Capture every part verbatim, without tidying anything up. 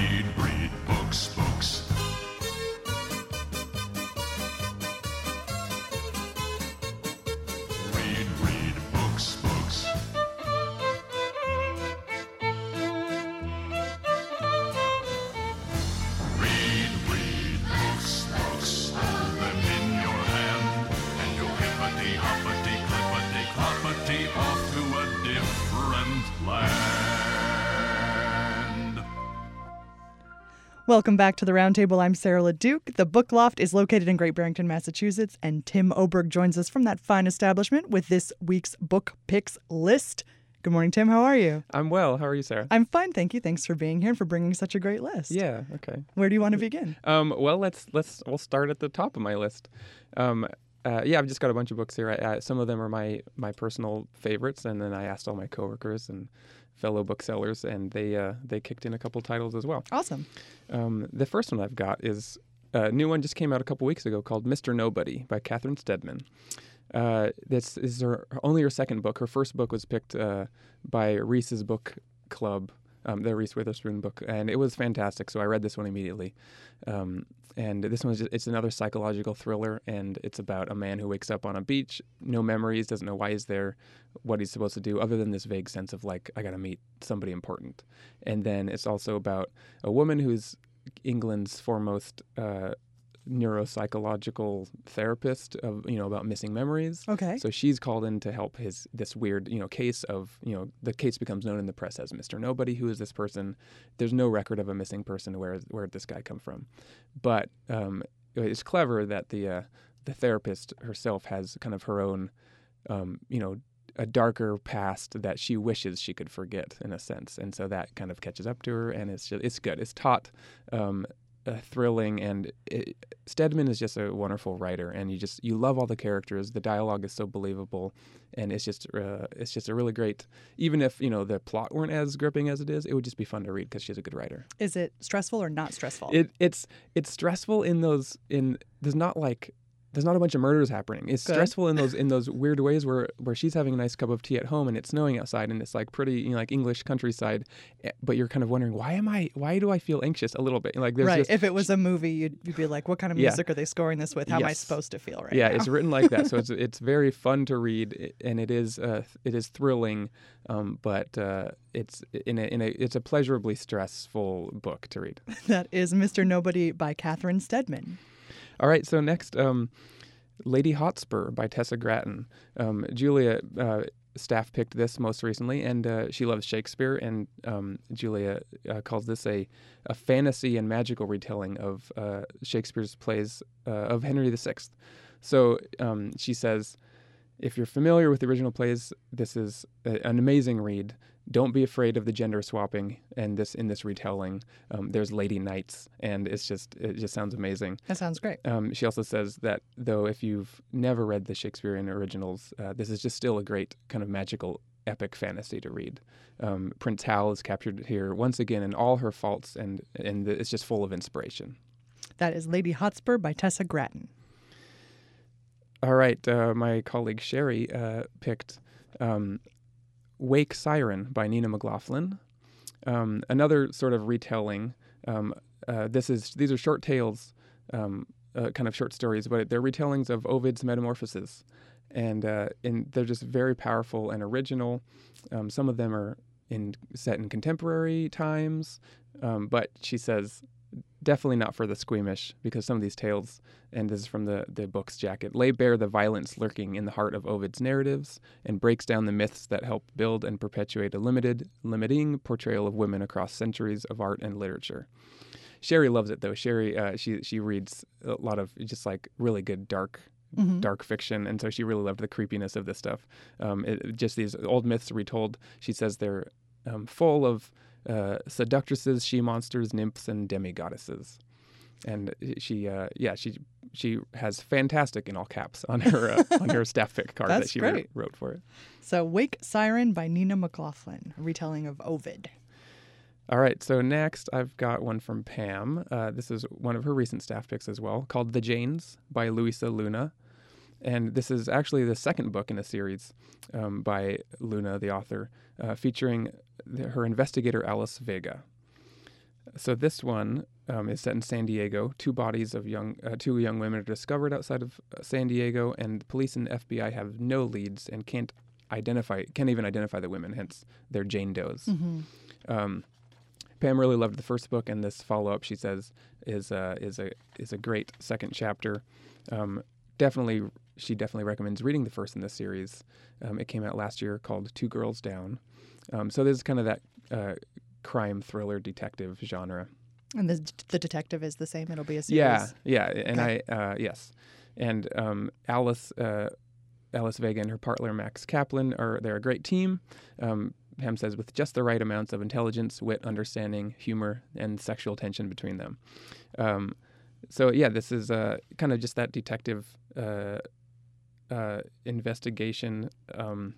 Read, read books, books. Read, read books, books. Read, read books, books. Hold them in your hand, and go hippity hoppity clippity cloppity off to a different land. Welcome back to the Roundtable. I'm Sarah LeDuc. The Book Loft is located in Great Barrington, Massachusetts, and Tim Oberg joins us from that fine establishment with this week's book picks list. Good morning, Tim. How are you? I'm well. How are you, Sarah? I'm fine, thank you. Thanks for being here and for bringing such a great list. Yeah. Okay. Where do you want to begin? Um, well, let's let's we'll start at the top of my list. Um, uh, yeah, I've just got a bunch of books here. I, uh, some of them are my my personal favorites, and then I asked all my coworkers and fellow booksellers, and they uh, they kicked in a couple titles as well. Awesome. Um, the first one I've got is a new one, just came out a couple weeks ago, called Mister Nobody by Catherine Steadman. Uh, this is her, only her second book. Her first book was picked uh, by Reese's Book Club, um, the Reese Witherspoon book, and it was fantastic. So I read this one immediately. Um, and this one is just, it's another psychological thriller, and it's about a man who wakes up on a beach, no memories, doesn't know why he's there, what he's supposed to do, other than this vague sense of like, I got to meet somebody important. And then it's also about a woman who's England's foremost uh, neuropsychological therapist of, you know, about missing memories. Okay. So she's called in to help his this weird, you know, case of, you know, the case becomes known in the press as Mister Nobody. Who is this person? There's no record of a missing person. Where where did this guy come from? But um, it's clever that the uh, the therapist herself has kind of her own, um, you know, a darker past that she wishes she could forget in a sense, and so that kind of catches up to her, and it's just, it's good. It's taut. Um, Uh, thrilling, and it, Steadman is just a wonderful writer, and you just you love all the characters. The dialogue is so believable, and it's just uh, it's just a really great. Even if, you know, the plot weren't as gripping as it is, it would just be fun to read because she's a good writer. Is it stressful or not stressful? It it's it's stressful in those in there's not like. There's not a bunch of murders happening. It's Good. stressful in those in those weird ways where, where she's having a nice cup of tea at home and it's snowing outside and it's like pretty, you know, like English countryside, eh, but you're kind of wondering, why am I why do I feel anxious a little bit? Like there's right. just, If it was a movie, you'd, you'd be like, what kind of Yeah. music are they scoring this with? How am I Yes. supposed to feel right yeah, now? it's written like that, so it's it's very fun to read, and it is uh, it is thrilling, um, but uh, it's in a in a it's a pleasurably stressful book to read. That is Mister Nobody by Catherine Steadman. All right, so next, um, Lady Hotspur by Tessa Gratton. Um, Julia uh, staff picked this most recently, and uh, she loves Shakespeare, and um, Julia uh, calls this a, a fantasy and magical retelling of uh, Shakespeare's plays uh, of Henry the Sixth. So um, she says, if you're familiar with the original plays, this is a, an amazing read. Don't be afraid of the gender swapping, and this in this retelling, um, there's lady knights, and it's just it just sounds amazing. That sounds great. Um, she also says that though if you've never read the Shakespearean originals, uh, this is just still a great kind of magical epic fantasy to read. Um, Prince Hal is captured here once again in all her faults, and and it's just full of inspiration. That is Lady Hotspur by Tessa Gratton. All right, uh, my colleague Sherry uh, picked um, Wake Siren by Nina McLaughlin. Um, another sort of retelling. Um, uh, this is these are short tales, um, uh, kind of short stories, but they're retellings of Ovid's Metamorphoses, and uh, and they're just very powerful and original. Um, some of them are in set in contemporary times, um, but she says definitely not for the squeamish, because some of these tales, and this is from the, the book's jacket, lay bare the violence lurking in the heart of Ovid's narratives and breaks down the myths that help build and perpetuate a limited, limiting portrayal of women across centuries of art and literature. Sherry loves it, though. Sherry, uh, she she reads a lot of just like really good dark Mm-hmm. dark fiction, and so she really loved the creepiness of this stuff. Um, it, just these old myths retold. She says they're um, full of uh, seductresses, she-monsters, nymphs, and demigoddesses. And she, uh, yeah, she she has fantastic in all caps on her uh, on her staff pick card That's that she great. wrote, wrote for it. So Wake Siren by Nina McLaughlin, a retelling of Ovid. All right, so next I've got one from Pam. Uh, this is one of her recent staff picks as well, called The Janes by Luisa Luna. And this is actually the second book in a series um, by Luna, the author, uh, featuring the, her investigator Alice Vega. So this one um, is set in San Diego. Two bodies of young, uh, two young women are discovered outside of uh, San Diego, and police and F B I have no leads and can't identify, can't even identify the women. Hence, they're Jane Does. Mm-hmm. Um, Pam really loved the first book, and this follow-up, she says, is uh, is a is a great second chapter. Um, definitely, she definitely recommends reading the first in this series. Um, it came out last year, called Two Girls Down. Um, so there's kind of that. Uh, crime thriller detective genre. And the the detective is the same. It'll be a series. Yeah, yeah, and Okay. I uh, yes, and um, Alice uh, Alice Vega and her partner Max Kaplan are they're a great team. Um, Pam says with just the right amounts of intelligence, wit, understanding, humor, and sexual tension between them. Um, so yeah, this is uh, kind of just that detective uh, uh, investigation um,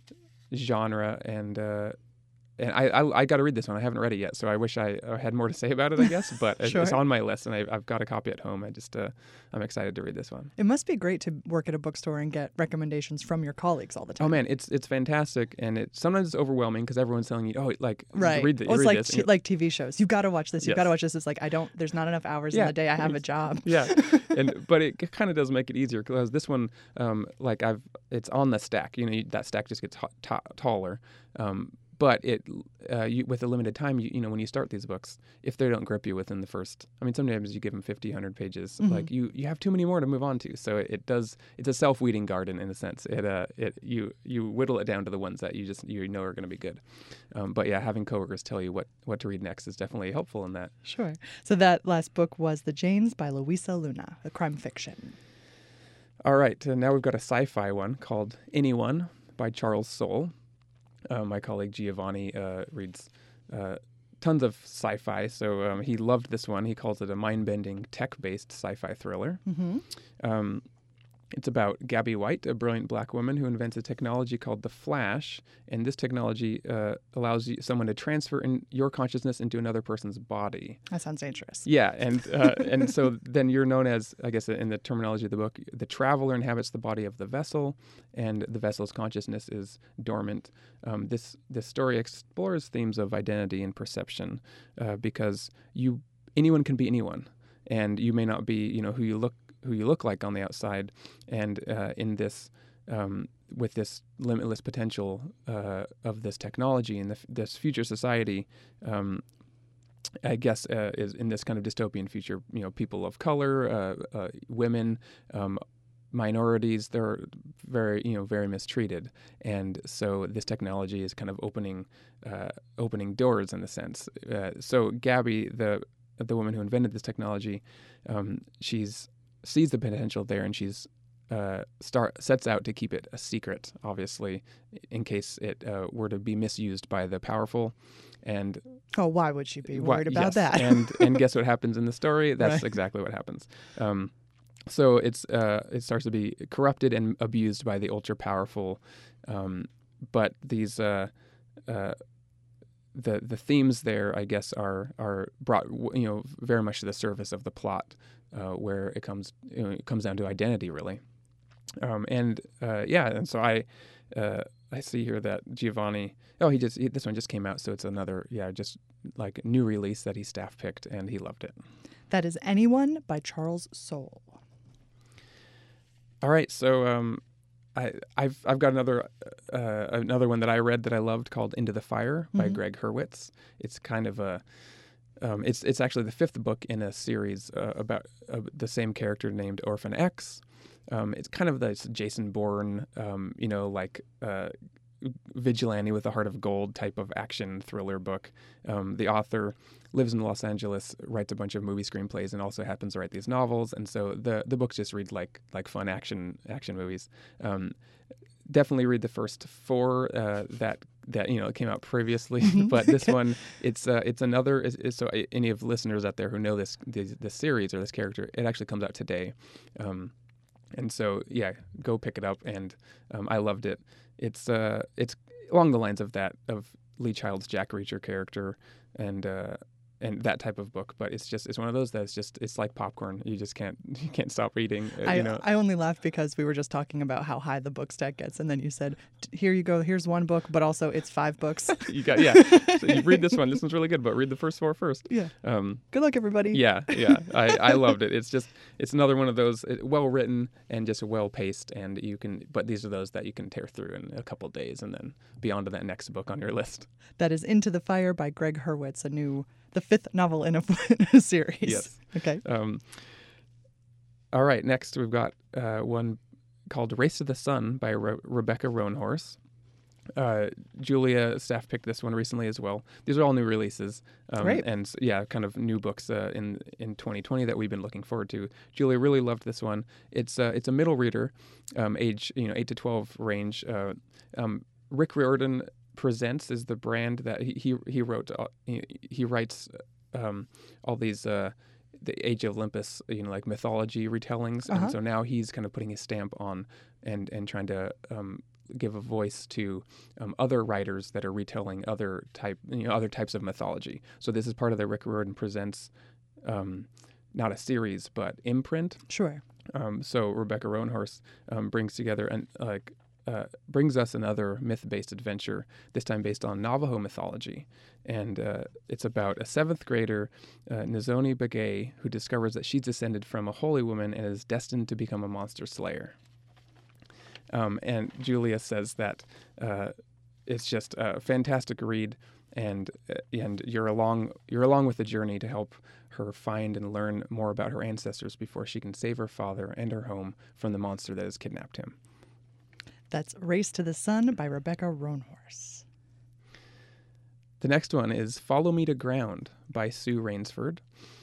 genre and. Uh, And I, I, I got to read this one. I haven't read it yet, so I wish I uh, had more to say about it, I guess. But it's- Sure. it's on my list, and I, I've got a copy at home. I just, uh, I'm excited to read this one. It must be great to work at a bookstore and get recommendations from your colleagues all the time. Oh man, it's it's fantastic, and it sometimes it's overwhelming because everyone's telling you, oh, like Right. read, the, Oh, it's read like this. t- like T V shows. You've got to watch this. You've Yes. got to watch this. It's like I don't. There's not enough hours Yeah. in the day. I have a job. Yeah, and but it kind of does make it easier because this one, um, like I've, it's on the stack. You know, you, that stack just gets ha- ta- taller. Um, But it, uh, you, with a limited time, you, you know, when you start these books, if they don't grip you within the first, I mean, sometimes you give them fifty, one hundred pages, Mhm. like you, you have too many more to move on to. So it, it does, it's a self-weeding garden in a sense. It, uh, it, you, you whittle it down to the ones that you just, you know are going to be good. Um, but yeah, having coworkers tell you what, what to read next is definitely helpful in that. Sure. So that last book was The Janes by Luisa Luna, a crime fiction. All right, uh, now we've got a sci-fi one called Anyone by Charles Soule. Uh, my colleague Giovanni uh, reads uh, tons of sci-fi, so um, he loved this one. He calls it a mind-bending, tech-based sci-fi thriller. Mm-hmm. Um, it's about Gabby White, a brilliant black woman who invents a technology called the Flash, and this technology uh, allows you, someone to transfer in your consciousness into another person's body. That sounds dangerous. Yeah, and uh, and so then you're known as, I guess, in the terminology of the book, the traveler inhabits the body of the vessel, and the vessel's consciousness is dormant. Um, this this story explores themes of identity and perception, uh, because you anyone can be anyone, and you may not be, you know, who you look who you look like on the outside, and uh, in this. Um, with this limitless potential uh, of this technology and the, this future society, um, I guess uh, is in this kind of dystopian future, you know, people of color, uh, uh, women, um, minorities, they're very, you know, very mistreated. And so this technology is kind of opening, uh, opening doors in a sense. Uh, so Gabby, the the woman who invented this technology, um, she's sees the potential there, and she's uh, start sets out to keep it a secret, obviously, in case it uh, were to be misused by the powerful. And Oh, why would she be Why- worried about yes, that? and and guess what happens in the story? That's Right. exactly what happens. Um, so it's uh, it starts to be corrupted and abused by the ultra powerful. Um, but these uh, uh, the the themes there, I guess, are are brought you know very much to the surface of the plot, uh, where it comes you know, it comes down to identity really. Um, and uh, yeah, and so I uh, I see here that Giovanni. Oh, he just he, this one just came out, so it's another yeah just like new release that he staff picked, and he loved it. That is Anyone by Charles Soule. All right, so um, I I've I've got another uh, another one that I read that I loved called Into the Fire by Mhm. Greg Hurwitz. It's kind of a um, it's it's actually the fifth book in a series uh, about uh, the same character named Orphan X. Um, it's kind of this Jason Bourne, um, you know, like uh, vigilante with a heart of gold type of action thriller book. Um, the author lives in Los Angeles, writes a bunch of movie screenplays, and also happens to write these novels. And so the the books just read like like fun action action movies. Um, definitely read the first four uh, that that you know came out previously, but this one it's uh, it's another. It's, it's, so any of the listeners out there who know this, this this series or this character, it actually comes out today. Um, And so, yeah, go pick it up. And um, I loved it. It's uh, it's along the lines of that of Lee Child's Jack Reacher character, and uh, and that type of book. But it's just it's one of those that's just it's like popcorn. You just can't you can't stop reading. Uh, I, you know. I only laughed because we were just talking about how high the book stack gets, and then you said, "Here you go. Here's one book, but also it's five books." You got yeah. So you read this one. This one's really good, but read the first four first. Yeah. Um, Good luck, everybody. yeah, yeah. I, I loved it. It's just it's another one of those it, well written and just well paced, and you can. But these are those that you can tear through in a couple days, and then be on to that next book on your list. That is Into the Fire by Greg Hurwitz, a new the fifth novel in a, in a series. Yes. Okay. Um, all right. Next, we've got uh, one called Race to the Sun by Re- Rebecca Roanhorse. Uh, Julia staff picked this one recently as well. These are all new releases, um, Great. and yeah, kind of new books uh, in in twenty twenty that we've been looking forward to. Julia really loved this one. It's uh, it's a middle reader, um, age you know eight to twelve range. Uh, um, Rick Riordan Presents is the brand that he he, he wrote. Uh, he, he writes um, all these. Uh, the Age of Olympus, you know, like mythology retellings, Uh-huh. and so now he's kind of putting his stamp on and and trying to um, give a voice to um, other writers that are retelling other type, you know, other types of mythology. So this is part of the Rick Riordan Presents, um, not a series, but imprint. Sure. Um, so Rebecca Roanhorse um, brings together and like uh, brings us another myth-based adventure, this time based on Navajo mythology, and uh, it's about a seventh grader, uh, Nizoni Begay, who discovers that she's descended from a holy woman and is destined to become a monster slayer. Um, and Julia says that uh, it's just a fantastic read, and uh, and you're along you're along with the journey to help her find and learn more about her ancestors before she can save her father and her home from the monster that has kidnapped him. That's Race to the Sun by Rebecca Roanhorse. The next one is Follow Me to Ground by Sue Rainsford.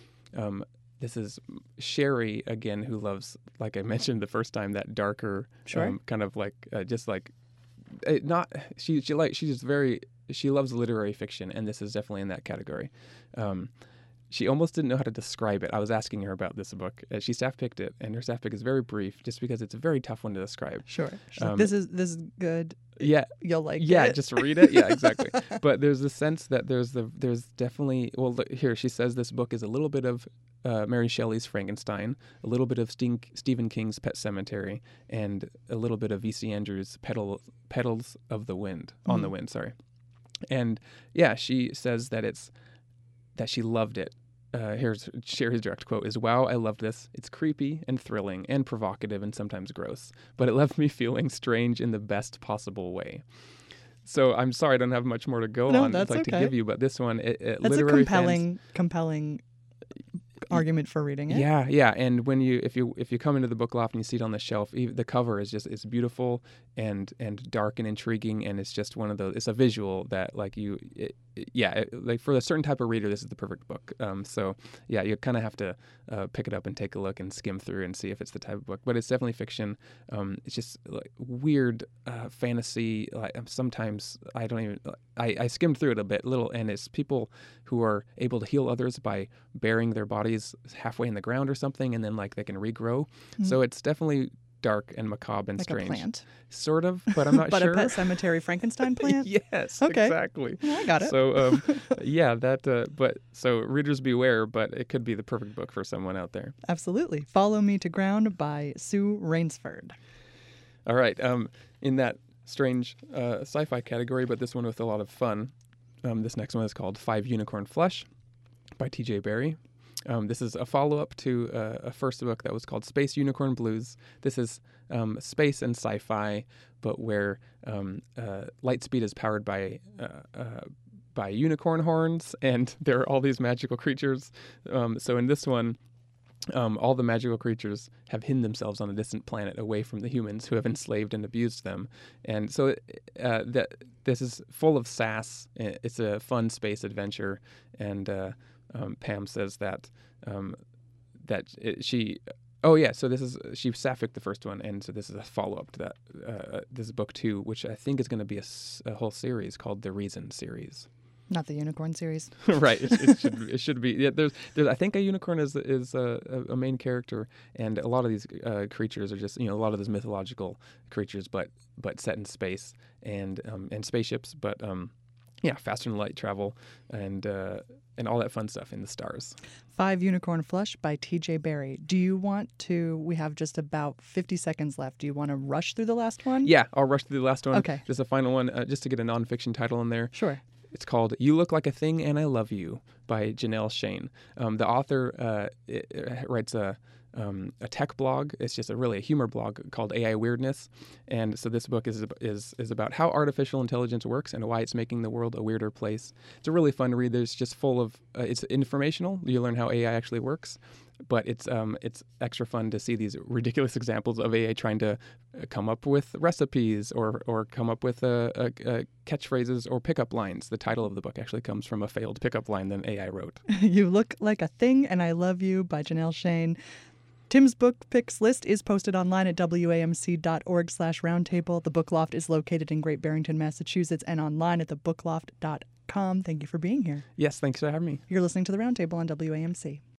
Um, this is Sherry, again, who loves, like I mentioned the first time, that darker, Sure. um, kind of like, uh, just like, it not, she, she like, she's very, she loves literary fiction, and this is definitely in that category. Um, she almost didn't know how to describe it. I was asking her about this book. Uh, she staff picked it, and her staff pick is very brief, just because it's a very tough one to describe. Sure. She's like, Um, this is this is good. Yeah, You'll like yeah, it. just read it. Yeah, exactly. But there's a sense that there's the there's definitely well look, here she says this book is a little bit of uh, Mary Shelley's Frankenstein, a little bit of Sting, Stephen King's Pet Sematary, and a little bit of V C Andrews' Petal, Petals of the Wind on Mhm. the Wind. Sorry, and yeah, she says that it's that she loved it. Uh, here's Sherry's direct quote is, "Wow, I loved this. It's creepy and thrilling and provocative and sometimes gross, but it left me feeling strange in the best possible way." So I'm sorry I don't have much more to go No, on that's like okay. to give you, but this one, it, it That's a literary compelling, compelling argument for reading it. Yeah, yeah, and when you if you if you come into the book loft and you see it on the shelf, even the cover is just it's beautiful and and dark and intriguing, and it's just one of those. It's a visual that like you, it, it, yeah, it, like for a certain type of reader, this is the perfect book. Um, so yeah, you kind of have to uh, pick it up and take a look and skim through and see if it's the type of book. But it's definitely fiction. Um, it's just like weird uh, fantasy. Like sometimes I don't even I, I skimmed through it a bit, little, and it's people who are able to heal others by burying their bodies halfway in the ground or something, and then like they can regrow. Mm-hmm. So it's definitely dark and macabre and Like strange. a plant. Sort of, but I'm not but sure. a Pet Cemetery Frankenstein plant? Yes, Okay. exactly. Yeah, I got it. So um, yeah, that. Uh, but so readers beware. But it could be the perfect book for someone out there. Absolutely. Follow Me to Ground by Sue Rainsford. All right. Um, in that strange uh, sci-fi category, but this one with a lot of fun. Um, this next one is called Five Unicorn Flesh by T J Barry. Um, this is a follow-up to uh, a first book that was called Space Unicorn Blues. This is um, space and sci-fi, but where um, uh, Lightspeed is powered by uh, uh, by unicorn horns, and there are all these magical creatures. Um, so in this one, um, all the magical creatures have hidden themselves on a distant planet away from the humans who have enslaved and abused them. And so uh, that this is full of sass. It's a fun space adventure, and uh, Um, Pam says that um, that it, she, oh yeah, so this is she sapphic the first one, and so this is a follow up to that. Uh, this is book two, which I think is going to be a, s- a whole series called the Reason series. Not the unicorn series. Right, it, it should it should be. Yeah, there's there's I think a unicorn is is a, a main character, and a lot of these uh, creatures are just you know a lot of these mythological creatures, but but set in space and um, and spaceships, but. Um, yeah, faster than light travel and uh, and all that fun stuff in the stars. Five Unicorn Flush by T J Barry. Do you want to, we have just about fifty seconds left. Do you want to rush through the last one? Yeah, I'll rush through the last one. Okay. Just a final one, uh, just to get a nonfiction title in there. Sure. It's called You Look Like a Thing and I Love You by Janelle Shane. Um, the author uh, it, it writes a um, a tech blog. It's just a really a humor blog called A I Weirdness. And so this book is is is about how artificial intelligence works and why it's making the world a weirder place. It's a really fun read. There's just full of uh, it's informational. You learn how A I actually works. But it's um it's extra fun to see these ridiculous examples of A I trying to come up with recipes or or come up with uh, uh, uh, catchphrases or pickup lines. The title of the book actually comes from a failed pickup line that A I wrote. You Look Like a Thing and I Love You by Janelle Shane. Tim's book picks list is posted online at W A M C dot org slash roundtable. The Book Loft is located in Great Barrington, Massachusetts, and online at the book loft dot com. Thank you for being here. Yes, thanks for having me. You're listening to The Roundtable on W A M C.